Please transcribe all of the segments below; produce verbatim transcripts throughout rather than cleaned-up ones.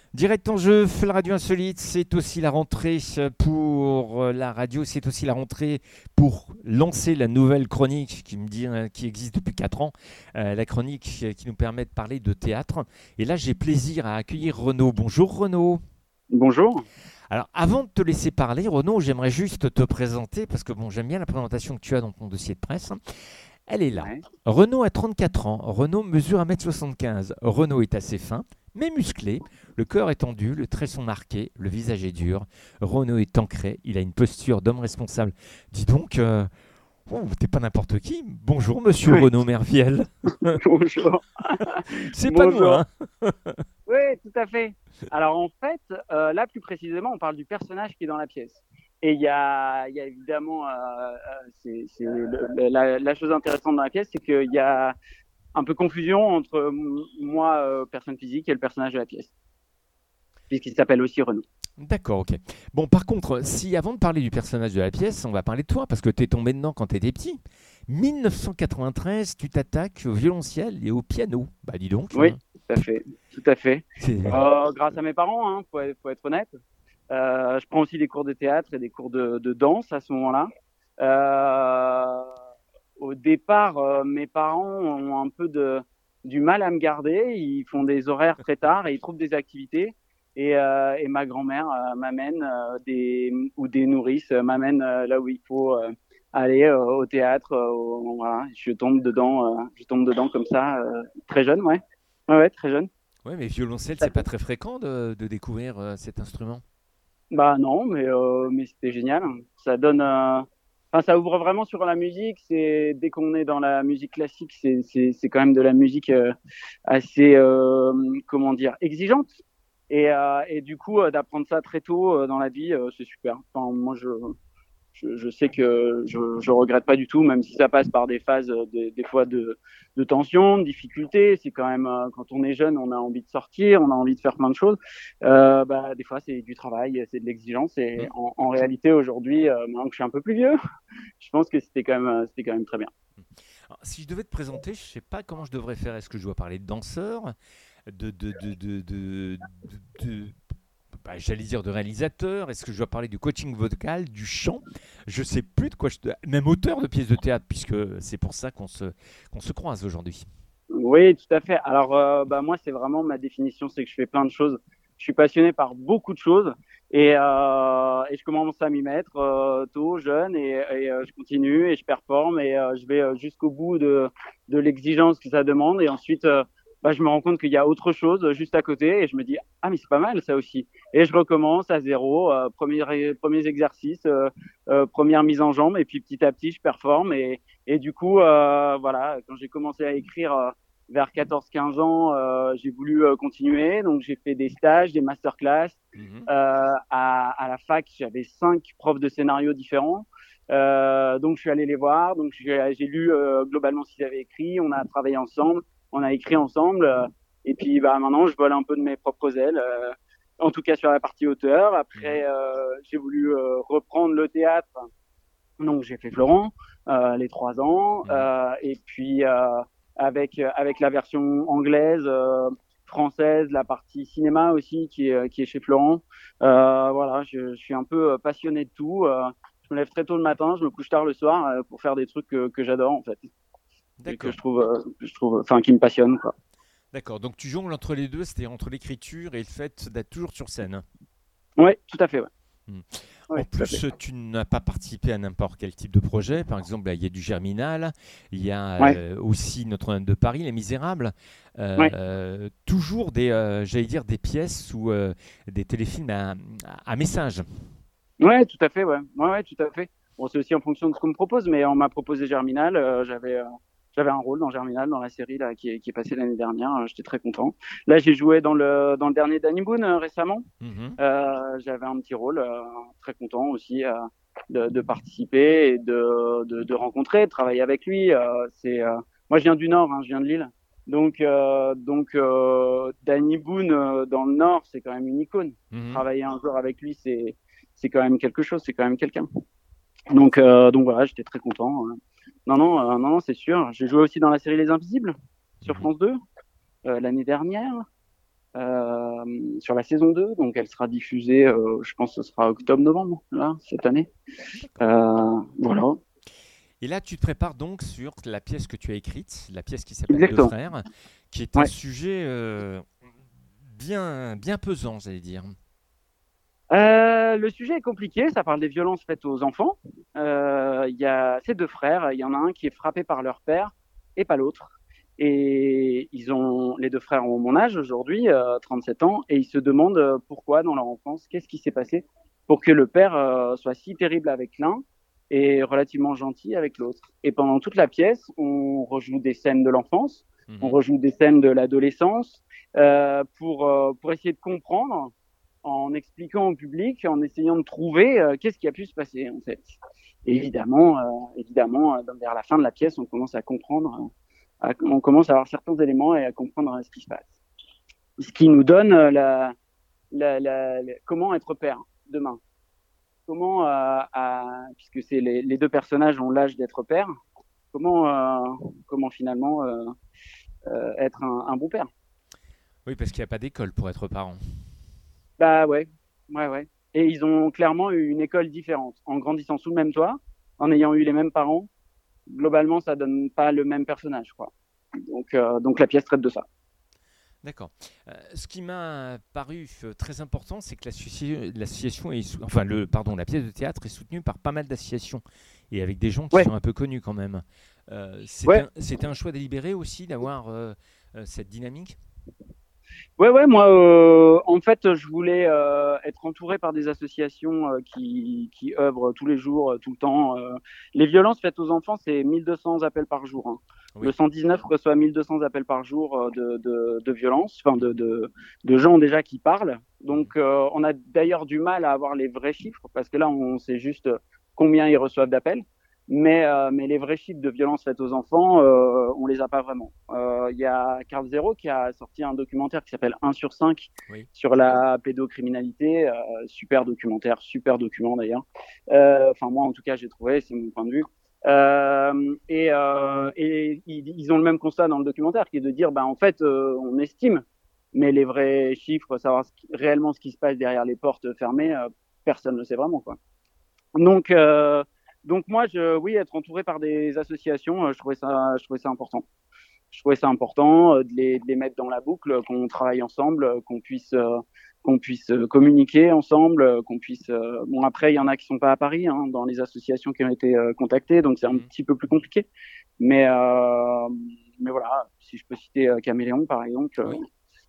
Direct en jeu, la radio insolite, c'est aussi la rentrée pour la radio, c'est aussi la rentrée pour lancer la nouvelle chronique qui me dit, euh, qui existe depuis quatre ans, euh, la chronique qui nous permet de parler de théâtre. Et là, j'ai plaisir à accueillir Renaud. Bonjour Renaud. Bonjour. Alors, avant de te laisser parler, Renaud, j'aimerais juste te présenter, parce que bon, j'aime bien la présentation que tu as dans ton dossier de presse. Elle est là. Ouais. Renaud a trente-quatre ans. Renaud mesure un mètre soixante-quinze. Renaud est assez fin, mais musclé. Le corps est tendu, le trait sont marqués, le visage est dur. Renaud est ancré, il a une posture d'homme responsable. Dis donc, euh, oh, t'es pas n'importe qui. Bonjour, monsieur Oui. Renaud Merviel. Bonjour. C'est pas Bonjour. moi. Hein. Oui, tout à fait. Alors en fait, euh, là plus précisément, on parle du personnage qui est dans la pièce. Et il y a, il y a évidemment, euh, euh, c'est, c'est le- le- la, la chose intéressante dans la pièce, c'est qu'il y a un peu confusion entre m- moi, euh, personne physique, et le personnage de la pièce, puisqu'il s'appelle aussi Renaud. D'accord, ok. Bon, par contre, si avant de parler du personnage de la pièce, on va parler de toi, parce que t'es tombé dedans quand t'étais petit. mille neuf cent quatre-vingt-treize, tu t'attaques au violoncelle et au piano. Bah dis donc. Oui, Hein. tout à fait, tout à fait. C'est- Euh, grâce à mes parents, hein, faut être, faut être honnête. Euh, je prends aussi des cours de théâtre et des cours de, de danse à ce moment-là. Euh, au départ, euh, mes parents ont un peu de, du mal à me garder. Ils font des horaires très tard et ils trouvent des activités. Et, euh, et ma grand-mère euh, m'amène euh, des ou des nourrices euh, m'amènent euh, là où il faut euh, aller euh, au théâtre. Euh, au- voilà, je tombe dedans, euh, je tombe dedans comme ça, euh, très jeune, ouais, ouais, ouais, très jeune. Ouais, mais violoncelle, c'est pas très fréquent de, de découvrir euh, cet instrument. Bah non, mais euh, mais c'était génial. Ça donne, euh, enfin ça ouvre vraiment sur la musique. C'est dès qu'on est dans la musique classique, c'est c'est c'est quand même de la musique euh, assez euh, comment dire exigeante. Et euh, et du coup euh, d'apprendre ça très tôt euh, dans la vie, euh, c'est super. Enfin moi je je, je sais que je, je regrette pas du tout, même si ça passe par des phases, euh, des, des fois de, de tension, de difficulté. C'est quand même, euh, quand on est jeune, on a envie de sortir, on a envie de faire plein de choses. Euh, bah, des fois, c'est du travail, c'est de l'exigence. Et Hmm. en, en réalité, aujourd'hui, euh, maintenant que je suis un peu plus vieux, je pense que c'était quand même, euh, c'était quand même très bien. Alors, si je devais te présenter, je sais pas comment je devrais faire. Est-ce que je dois parler de danseur, de, de, de, de, de, de- de- bah, j'allais dire de réalisateur. Est-ce que je dois parler du coaching vocal, du chant? Je sais plus de quoi je dois... Même auteur de pièces de théâtre, puisque c'est pour ça qu'on se, qu'on se croise aujourd'hui. Oui, tout à fait. Alors, euh, bah, moi, c'est vraiment ma définition, c'est que je fais plein de choses. Je suis passionné par beaucoup de choses et, euh, et je commence à m'y mettre euh, tôt, jeune, et, et euh, je continue et je performe et euh, je vais euh, jusqu'au bout de, de l'exigence que ça demande. Et ensuite, euh, bah, je me rends compte qu'il y a autre chose juste à côté et je me dis, ah, mais c'est pas mal ça aussi. Et je recommence à zéro, euh, premier, premiers exercices, euh, euh, première mise en jambe, et puis petit à petit, je performe. Et, et du coup, euh, voilà, quand j'ai commencé à écrire, euh, vers quatorze quinze ans, euh, j'ai voulu euh, continuer. Donc, j'ai fait des stages, des masterclass. Mhm. Euh, à, à la fac, j'avais cinq profs de scénario différents. Euh, donc, je suis allé les voir. Donc, j'ai, j'ai lu euh, globalement ce qu'ils avaient écrit. On a travaillé ensemble. On a écrit ensemble. Euh, et puis, bah, maintenant, je vole un peu de mes propres ailes. Euh, en tout cas, sur la partie auteur. Mhm. Après, euh, j'ai voulu euh, reprendre le théâtre. Donc, j'ai fait Florent, euh, les trois ans. Mhm. Euh, et puis, euh, avec, avec la version anglaise, euh, française, la partie cinéma aussi qui est, qui est chez Florent. Euh, voilà, je, je suis un peu passionné de tout. Euh, je me lève très tôt le matin, je me couche tard le soir euh, pour faire des trucs que, que j'adore en fait et que D'accord. je trouve, euh, que je trouve, enfin, qui me passionnent quoi. D'accord. Donc tu jongles entre les deux, c'est-à-dire entre l'écriture et le fait d'être toujours sur scène. Ouais, tout à fait, ouais. Hmm. En Ouais, tout à fait. plus, tu n'as pas participé à n'importe quel type de projet. Par exemple, là, il y a du Germinal, il y a Ouais, euh, aussi Notre-Dame de Paris, Les Misérables. Euh, ouais. euh, toujours des, euh, j'allais dire, des pièces ou euh, des téléfilms à, à message. Ouais, tout à fait, ouais. Ouais, ouais, tout à fait. Bon, c'est aussi en fonction de ce qu'on me propose, mais on m'a proposé Germinal. Euh, j'avais, euh, j'avais un rôle dans Germinal, dans la série là, qui est, qui est passée l'année dernière. Euh, j'étais très content. Là, j'ai joué dans le, dans le dernier Danny Boone euh, récemment. Mhm. Euh, j'avais un petit rôle, euh, très content aussi euh, de, de participer et de, de, de rencontrer, de travailler avec lui. Euh, c'est, euh, moi, je viens du Nord, hein, je viens de Lille. Donc, euh, donc euh, Danny Boone euh, dans le Nord, c'est quand même une icône. Mhm. Travailler un jour avec lui, c'est c'est quand même quelque chose, c'est quand même quelqu'un. Donc, euh, donc voilà, j'étais très content. euh. Non, non, euh, non, non, c'est sûr. J'ai joué aussi dans la série Les Invisibles sur Mhm. France deux euh, l'année dernière. euh, sur la saison deux. Donc, elle sera diffusée, euh, je pense que ce sera octobre-novembre, là, cette année. D'accord. Euh, voilà, Et là, tu te prépares donc sur la pièce que tu as écrite, la pièce qui s'appelle Deux exactement. frères, qui est un Ouais. sujet euh, bien, bien pesant, j'allais dire. Euh, le sujet est compliqué, ça parle des violences faites aux enfants. Euh, Il y a ces deux frères, il y en a un qui est frappé par leur père et pas l'autre. Et ils ont, les deux frères ont mon âge aujourd'hui, euh, trente-sept ans, et ils se demandent euh, pourquoi dans leur enfance, qu'est-ce qui s'est passé pour que le père euh, soit si terrible avec l'un et relativement gentil avec l'autre. Et pendant toute la pièce, on rejoue des scènes de l'enfance, on Mhm. rejoue des scènes de l'adolescence euh, pour, euh, pour essayer de comprendre en expliquant au public, en essayant de trouver euh, qu'est-ce qui a pu se passer en fait. Et évidemment, euh, évidemment, euh, vers la fin de la pièce, on commence à comprendre, euh, à, on commence à avoir certains éléments et à comprendre euh, ce qui se passe. Ce qui nous donne euh, la, la, la, la, comment être père demain. Comment, euh, à, puisque c'est les, les deux personnages ont l'âge d'être père, comment, euh, comment finalement euh, euh, être un, un bon père. Oui, parce qu'il n'y a pas d'école pour être parent. Bah ouais, ouais, ouais. Et ils ont clairement eu une école différente. En grandissant sous le même toit, en ayant eu les mêmes parents, globalement, ça donne pas le même personnage, quoi. Donc, euh, donc la pièce traite de ça. D'accord. Euh, ce qui m'a paru euh, très important, c'est que l'associ- l'association est, sou- enfin le, pardon, la pièce de théâtre est soutenue par pas mal d'associations et avec des gens qui Ouais, sont un peu connus quand même. Euh, c'était ouais, un, c'était un choix délibéré aussi d'avoir euh, euh, cette dynamique. ouais, ouais. Moi, euh, en fait, je voulais euh, être entouré par des associations euh, qui, qui œuvrent tous les jours, euh, tout le temps. Euh. Les violences faites aux enfants, c'est mille deux cents appels par jour, hein. Le Oui. cent dix-neuf reçoit mille deux cents appels par jour euh, de, de, de violences, enfin de, de, de gens déjà qui parlent. Mhm. Donc, euh, on a d'ailleurs du mal à avoir les vrais chiffres parce que là, on sait juste combien ils reçoivent d'appels. Mais, euh, mais les vrais chiffres de violences faites aux enfants, euh, on les a pas vraiment. Euh, Il y a Carl Zero qui a sorti un documentaire qui s'appelle un sur cinq Oui. sur la pédocriminalité. Euh, super documentaire, super document d'ailleurs. Euh, Enfin, moi, en tout cas, j'ai trouvé, c'est mon point de vue. Euh, et, euh, et ils, ils ont le même constat dans le documentaire, qui est de dire, bah, en fait, euh, on estime, mais les vrais chiffres, savoir ce qui, réellement ce qui se passe derrière les portes fermées, euh, personne ne sait vraiment, quoi. Donc, euh, donc moi, je, oui, être entouré par des associations, euh, je trouvais ça, je trouvais ça important. Je trouvais ça important euh, de, les, de les mettre dans la boucle, qu'on travaille ensemble, euh, qu'on puisse, euh, qu'on puisse euh, communiquer ensemble, euh, qu'on puisse. Euh, bon, après, il y en a qui sont pas à Paris, hein, dans les associations qui ont été euh, contactées, donc c'est un Mhm. petit peu plus compliqué. Mais, euh, mais voilà, si je peux citer euh, Caméléon, par exemple, Oui.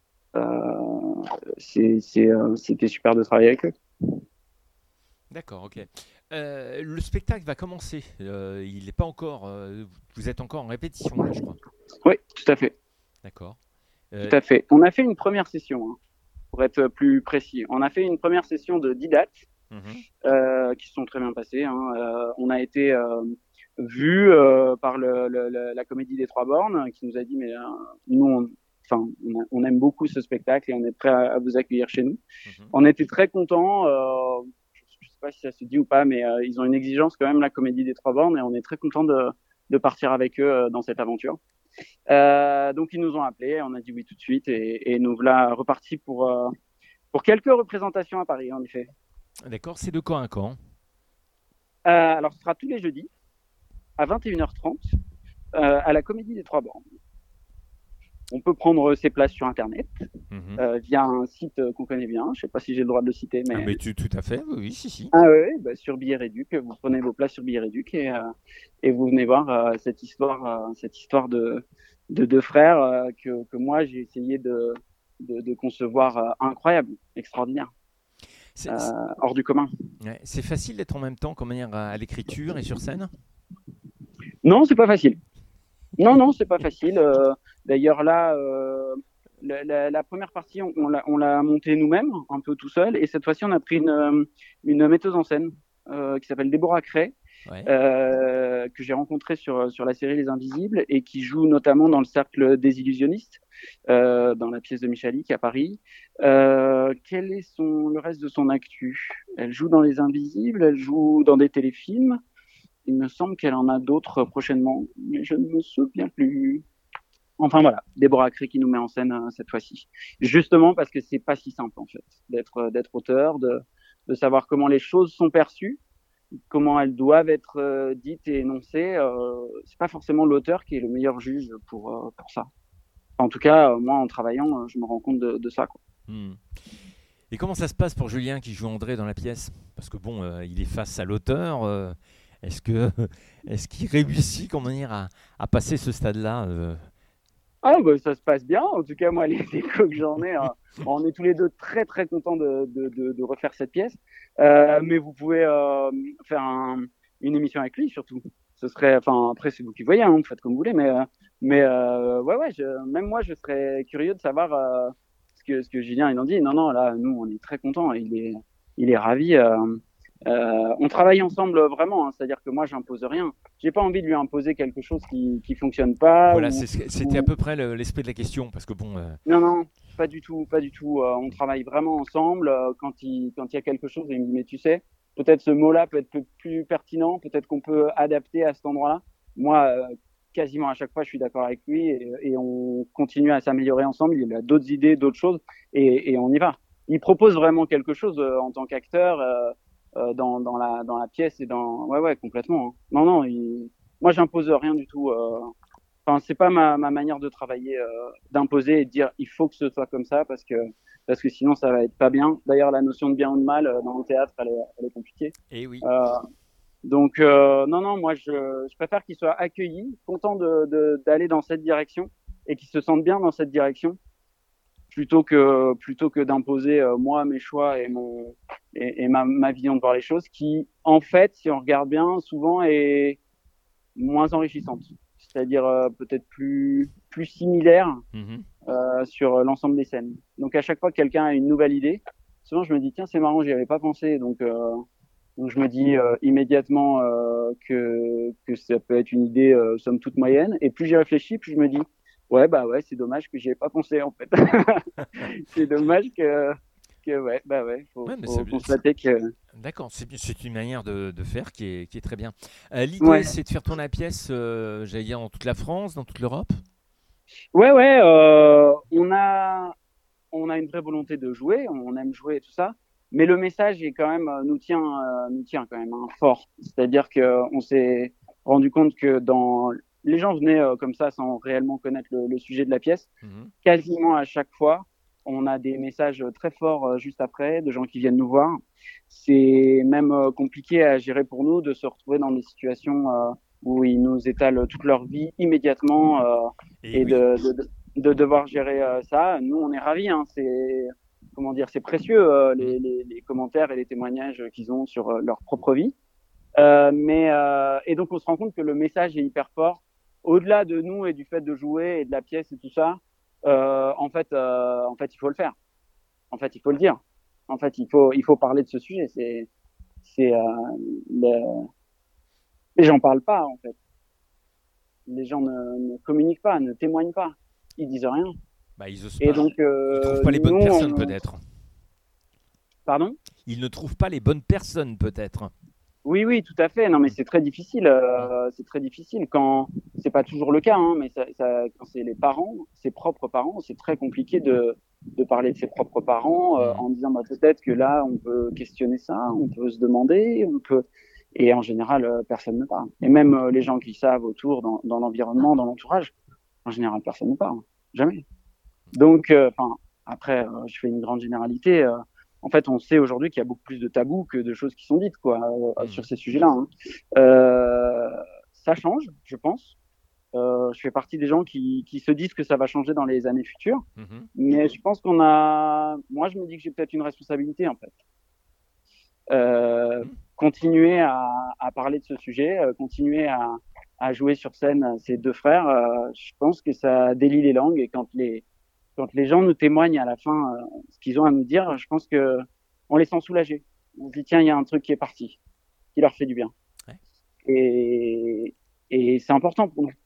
euh, c'est, c'est, euh, c'était super de travailler avec eux. D'accord, ok. Euh, le spectacle va commencer. Euh, il n'est pas encore. Euh, vous êtes encore en répétition là, je crois. Oui, tout à fait, D'accord. tout Euh, à fait. On a fait une première session, hein, pour être plus précis. On a fait une première session de dix dates mhm. euh, qui se sont très bien passées, hein. Euh, on a été euh, vu euh, par le, le, le, la Comédie des Trois Bornes qui nous a dit mais euh, nous on, enfin, on, a- on aime beaucoup ce spectacle et on est prêt à, à vous accueillir chez nous. Mhm. On était très contents. Euh, je sais pas si ça se dit ou pas, mais euh, ils ont une exigence quand même, la Comédie des Trois Bornes, et on est très content de, de partir avec eux euh, dans cette aventure. Euh, donc ils nous ont appelés, on a dit oui tout de suite, et, et nous voilà repartis pour, euh, pour quelques représentations à Paris, en effet. D'accord, c'est de quand à quand? Euh, alors ce sera tous les jeudis à vingt et une heures trente euh, à la Comédie des Trois Bornes. On peut prendre ses places sur Internet Mhm. euh, via un site euh, qu'on connaît bien. Je ne sais pas si j'ai le droit de le citer, Ah, mais mais tu, tout à fait, oui, oui, si, si. ah ouais, bah, sur Billet Réduc, vous prenez vos places sur Billet Réduc et, euh, et vous venez voir euh, cette histoire, euh, cette histoire de, de deux frères euh, que, que moi j'ai essayé de, de, de concevoir euh, incroyable, extraordinaire, C'est c'est- euh, hors du commun. ouais, c'est facile d'être en même temps comme manière à, à l'écriture et sur scène? Non, c'est pas facile. Non, non, c'est pas facile. Euh, d'ailleurs, là, euh, la, la, la première partie, on, on l'a, on l'a montée nous-mêmes, un peu tout seul. Et cette fois-ci, on a pris une, euh, une metteuse en scène euh, qui s'appelle Déborah Cray, Ouais. euh, que j'ai rencontrée sur, sur la série Les Invisibles et qui joue notamment dans le Cercle des Illusionnistes, euh, dans la pièce de Michalik à Paris. Euh, quel est son, le reste de son actu? Elle joue dans Les Invisibles, elle joue dans des téléfilms. Il me semble qu'elle en a d'autres prochainement, mais je ne me souviens plus. Enfin voilà, Déborah Cré qui nous met en scène euh, cette fois-ci. Justement parce que c'est pas si simple en fait d'être euh, d'être auteur, de de savoir comment les choses sont perçues, comment elles doivent être euh, dites et énoncées. Euh, c'est pas forcément l'auteur qui est le meilleur juge pour euh, pour ça. En tout cas, euh, moi en travaillant, euh, je me rends compte de, de ça, quoi. Hmm. Et comment ça se passe pour Julien qui joue André dans la pièce? Parce que bon, euh, il est face à l'auteur. euh, est-ce que est-ce qu'il réussit, comment dire, à, à passer ce stade-là euh Ah bah, ça se passe bien. En tout cas, moi, les échos que j'en ai, hein, on est tous les deux très très contents de, de, de, de refaire cette pièce. Euh, mais vous pouvez euh, faire un, une émission avec lui surtout. Ce serait, enfin après c'est vous qui voyez, hein, vous faites comme vous voulez, mais euh, mais euh, ouais ouais, je, même moi je serais curieux de savoir euh, ce que ce que Julien il en dit. Non non, là nous on est très contents. Il est il est ravi. Euh, euh, on travaille ensemble vraiment, hein, c'est-à-dire que moi j'impose rien. J'ai pas envie de lui imposer quelque chose qui qui fonctionne pas Voilà, ou c'est ce que- c'était à ou peu près le- l'esprit de la question. Parce que bon, euh, non, non, pas du tout, pas du tout. Euh, on travaille vraiment ensemble. Euh, quand il, quand il y a quelque chose, il me dit, mais tu sais, peut-être ce mot-là peut être plus, plus pertinent, peut-être qu'on peut adapter à cet endroit-là. Moi, euh, quasiment à chaque fois, je suis d'accord avec lui et, et on continue à s'améliorer ensemble. Il a d'autres idées, d'autres choses et, et on y va. Il propose vraiment quelque chose euh, en tant qu'acteur euh, euh, dans, dans la, dans la pièce et dans, ouais, ouais, complètement. Hein. Non, non, il... moi, j'impose rien du tout. Euh, Enfin, c'est pas ma, ma manière de travailler, euh, d'imposer et de dire il faut que ce soit comme ça parce que parce que sinon ça va être pas bien. D'ailleurs, la notion de bien ou de mal euh, dans le théâtre, elle est, elle est compliquée. eh oui. Euh, donc euh, non, non, moi je, je préfère qu'ils soient accueillis, contents de, de, d'aller dans cette direction et qu'ils se sentent bien dans cette direction, plutôt que plutôt que d'imposer euh, moi mes choix et mon et, et ma, ma vision de voir les choses, qui en fait, si on regarde bien, souvent est moins enrichissante, c'est-à-dire euh, peut-être plus plus similaire Mhm. euh, sur l'ensemble des scènes. Donc à chaque fois que quelqu'un a une nouvelle idée, souvent je me dis tiens c'est marrant, j'y avais pas pensé, donc euh, donc je me dis euh, immédiatement euh, que que ça peut être une idée euh, somme toute moyenne, et plus j'y réfléchis, plus je me dis ouais bah ouais c'est dommage que j'y ai pas pensé en fait. C'est dommage que que ouais bah ouais faut Ouais, mais c'est, faut c'est- constater que d'accord, c'est, bien- c'est une manière de, de faire qui est, qui est très bien. Euh, l'idée, ouais. c'est de faire tourner la pièce, euh, j'allais dire, dans toute la France, dans toute l'Europe. Ouais, ouais, euh, on a, on a une vraie volonté de jouer, on aime jouer et tout ça, mais le message est quand même, euh, nous tient, euh, nous tient quand même hein, fort. C'est-à-dire que on s'est rendu compte que dans, les gens venaient euh, comme ça sans réellement connaître le, le sujet de la pièce. Mhm. Quasiment à chaque fois, on a des messages très forts euh, juste après, de gens qui viennent nous voir. C'est même euh, compliqué à gérer pour nous de se retrouver dans des situations euh, où ils nous étalent toute leur vie immédiatement euh, Et et oui. de, de, de, de devoir gérer euh, ça. Nous, on est ravis. Hein, c'est comment dire, c'est précieux euh, Mhm. les, les, les commentaires et les témoignages qu'ils ont sur euh, leur propre vie. Euh, mais euh, et donc on se rend compte que le message est hyper fort. Au-delà de nous et du fait de jouer et de la pièce et tout ça, euh, en fait, euh, en fait, il faut le faire. En fait, il faut le dire. En fait, il faut, il faut parler de ce sujet. C'est, c'est, euh, le... les gens parlent pas. En fait, les gens ne, ne communiquent pas, ne témoignent pas. Ils disent rien. Bah, ils osent Et pas. donc, Ils trouvent euh, pas les bonnes nous, personnes, on... peut-être. pardon. Ils ne trouvent pas les bonnes personnes, peut-être. Oui, oui, tout à fait. Non, mais Mhm. c'est très difficile. Mhm. Euh, c'est très difficile quand c'est pas toujours le cas, hein, mais ça, ça, quand c'est les parents, ses propres parents, c'est très compliqué de, de parler de ses propres parents euh, Mhm. en disant bah, peut-être que là on peut questionner ça, on peut se demander, on peut. Et en général, euh, personne ne parle. Et même euh, les gens qui savent autour, dans, dans l'environnement, dans l'entourage, en général, personne ne parle. Jamais. Donc, enfin, euh, après, euh, je fais une grande généralité. Euh, en fait, on sait aujourd'hui qu'il y a beaucoup plus de tabous que de choses qui sont dites, quoi, euh, sur Mhm. ces sujets-là. Hein. Euh, ça change, je pense. Euh, je fais partie des gens qui, qui se disent que ça va changer dans les années futures, Mhm. mais je pense qu'on a. Moi, je me dis que j'ai peut-être une responsabilité, en fait. Euh, Mhm. continuer à, à parler de ce sujet, euh, continuer à, à jouer sur scène euh, ces deux frères. Euh, je pense que ça délie les langues et quand les quand les gens nous témoignent à la fin euh, ce qu'ils ont à nous dire, je pense que on les sent soulagés. On se dit tiens, il y a un truc qui est parti, qui leur fait du bien. Ouais. Et, et c'est important pour nous.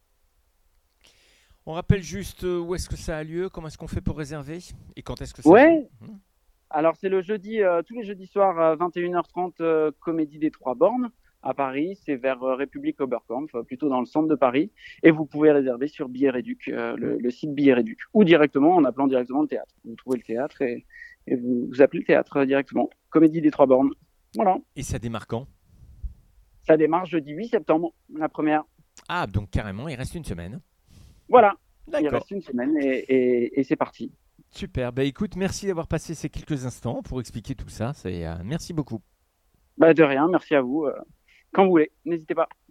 On rappelle juste euh, où est-ce que ça a lieu, comment est-ce qu'on fait pour réserver et quand est-ce que ça joue. Ouais. Mhm. Alors c'est le jeudi, euh, tous les jeudis soirs à vingt et une heures trente, euh, Comédie des Trois Bornes à Paris, c'est vers euh, République Oberkampf, euh, plutôt dans le centre de Paris. Et vous pouvez réserver sur Billets Réduc, euh, le, le site Billets Réduc, ou directement en appelant directement le théâtre. Vous trouvez le théâtre et, et vous, vous appelez le théâtre directement. Comédie des Trois Bornes. Voilà. Et ça démarre quand? Ça démarre jeudi huit septembre, la première. Ah, donc carrément, il reste une semaine. Voilà. Il D'accord. reste une semaine et, et, et c'est parti. Super. Bah écoute, merci d'avoir passé ces quelques instants pour expliquer tout ça. C'est, euh, merci beaucoup. Bah, de rien, merci à vous. euh, Quand vous voulez, n'hésitez pas.